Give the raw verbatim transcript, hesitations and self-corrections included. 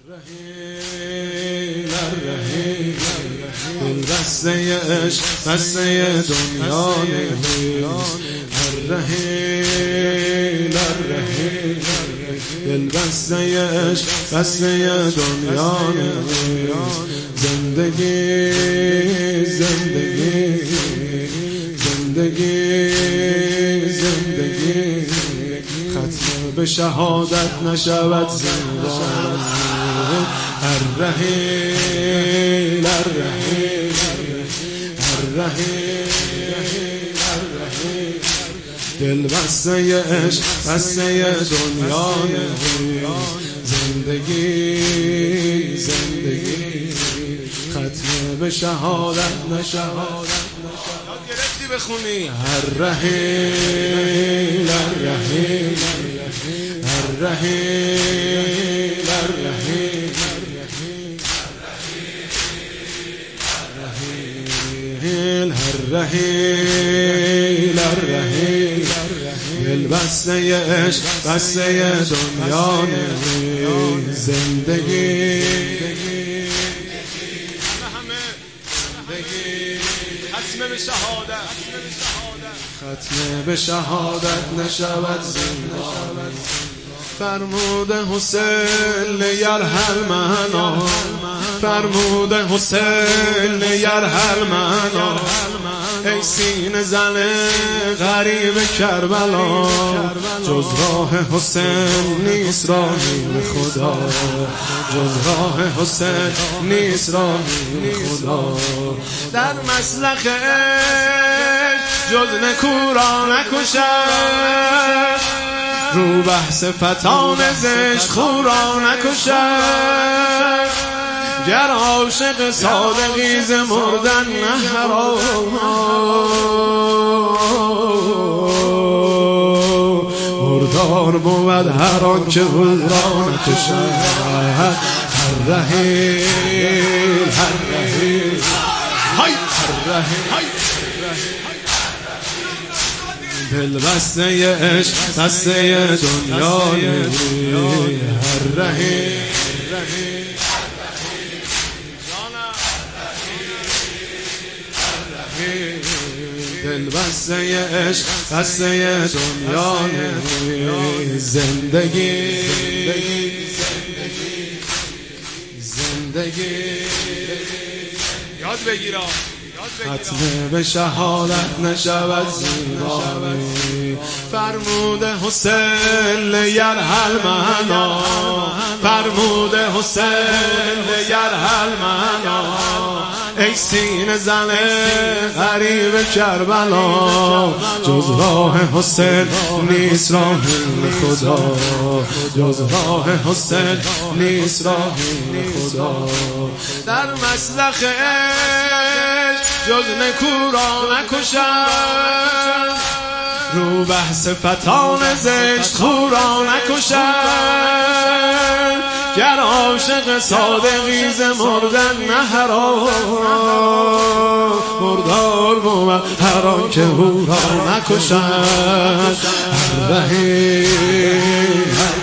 الرحیل الرحیل دل بسته عشق بسته دنیا نیست. الرحیل الرحیل دل بسته عشق بسته دنیا نیست. زندگی زندگی زندگی زندگی ختم به شهادت نشود زندگی. الرحیل الرحیل الرحیل الرحیل دل بسته عشق بسته دنیا نیست. زندگی زندگی ختم به شهادت نشود. یاد گرفتی بخونی الرحیل الرحیل الرحیل الرحیل الرحیل الرحیل دل بسته عشق بسته دنیا نیست. زندگی ختم به شهادت ختم به شهادت نشود زندگی. فرمود حسین یرحل منا فرمود حسین یرحل منا ای سینه زن غریب کربلا جز راه حسین نیست راهی به خدا جز راه حسین نیست راهی به خدا در مسلخ جز نکو را نکشد رو بحث فتان زشت خو را نکشد گر عاشق صادقی ز مردن نه حرام مردار بود هر آن که او را نکشد. الرحیل الرحیل های الرحیل دل بسته عشق بسته دنیا نیست. الرحیل دل بسته عشق بسته دنیا نیست. زندگی زندگی یاد بگیرم ختم به شهادت نشود زیبایی. فرمود حسین یرحل منا فرمود حسین یرحل منا ای سینه زن غریب کربلا جز راه حسین نیست راه خدا جز راه حسین نیست راه خدا در مسلخ جز نکو را نکشد رو بحث فتان زشت خو را نکشد گر عاشق صادقی ز مردن نه حرام مردار بود هر آن که او را نکشد. الرحیل